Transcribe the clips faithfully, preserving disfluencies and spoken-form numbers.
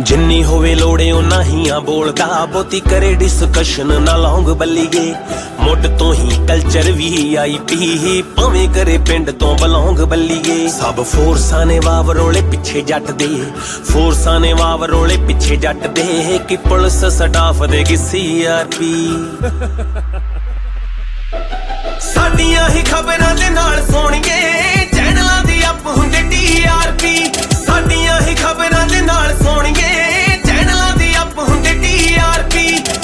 जिन्नी होवे लोड़े उन्ना ही आ बोलदा, बहुती करे डिस्कशन ना लौंग बल्लीए। मुड तो ही कल्चर वी आई पी, भावें करे पिंड तो बलौंग बल्लीए। सब फोर्सां ने वावरोले पिछे जट दे, फोर्सां ने वावरोले पिछे जट दे, कि पुलिस स्टाफ दे कि सी आर पी। साडियां ही खबरां दे नाल सोहणीए, चैनलां दी अप हुंदे टी आर पी। साडियां ही खबरां दे नाल सोहणीए, चैनलां दी अप हुंदे टी आर पी।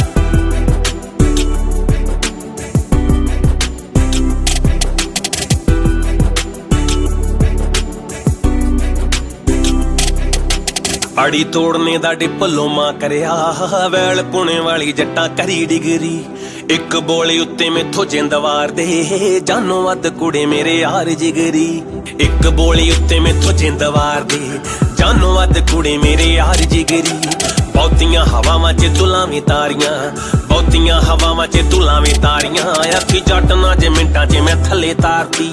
अड़ी तोड़ने दा डिप्लोमा करिया, वैल पुणे वाली जट्टां करी डिग्री। एक बोले उत्ते मैथों जिंद वार दे, जानो वध कुड़े मेरे यार जिगरी। एक बोले उत्ते मैथों जिंद वार दे, जानो वध कुड़े मेरे यार जिगरी। बहुतियां हवावां च दुलावीं तारियां, बहुतियां हवावां च दुलावीं तारियां, अखी जट ना जे मिंटां च मैं थल्ले तारती।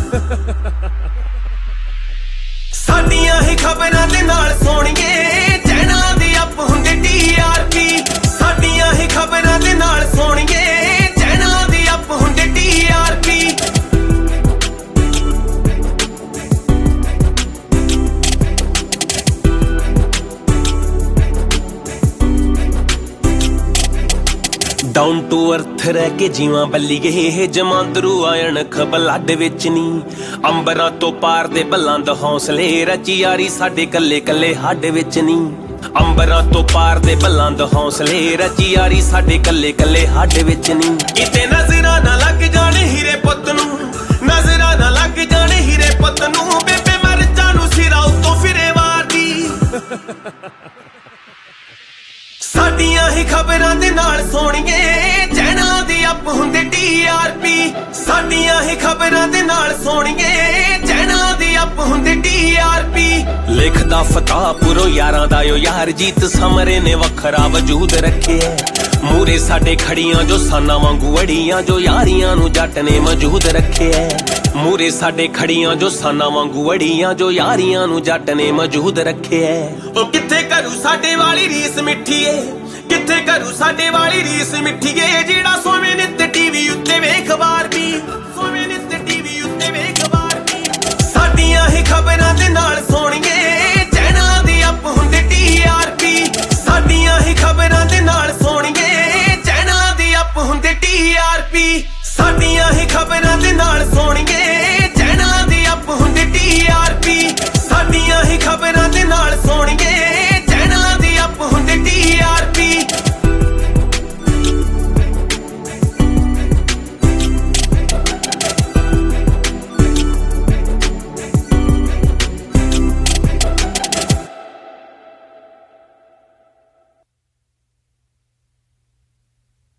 साडियां ही खबरां दे नाल सोहणीए, चैनलां दी अप हुंदे टी आर पी। साडियां ही खबरां दे नाल सोहणीए, चैनलां दी अप हुंदे T R P. Down to earth रह के जीवां बल्लीए, जमांदरू आयण खबलड विच नी। अंबरां तो पार दे बुलंद हौसले, रची यारी साडे कल्ले कल्ले हड विच नी। अंबरां तो पार दे बुलंद हौसले, रची यारी साडे कल्ले कल्ले हड विच नी। किते नजरां ना लग जाने हीरे पुੱਤ ਨੂੰ, नजरां ना लग जाने हीरे पुੱਤ ਨੂੰ, बेबे मर जानू सिरा उतों फिरे वारदी। साडियां ही खबरां दे नाल सोहणीए, चैनलां दी अप हुंदे टी आर पी। साडियां ही खबरां दे नाल सोहणीए, चैनलां दी अप हुंदे टी आर पी। लिखदा फताहपुरो यारां दा यो यार, जीत समरे ने वखरा वजूद रखे। मूरे साडे खड़ियां जो साना वांगू अड़ियां, जो यारियां नू जट ने मौजूद रखे। मूरे साडे खड़ियां जो साना वांगू अड़ियां, जो यारियां नू जट ने मौजूद रखे। ओ किथे करू साडे वाली रीस मिठी ए, किथे करू साडे वाली रीस मिठी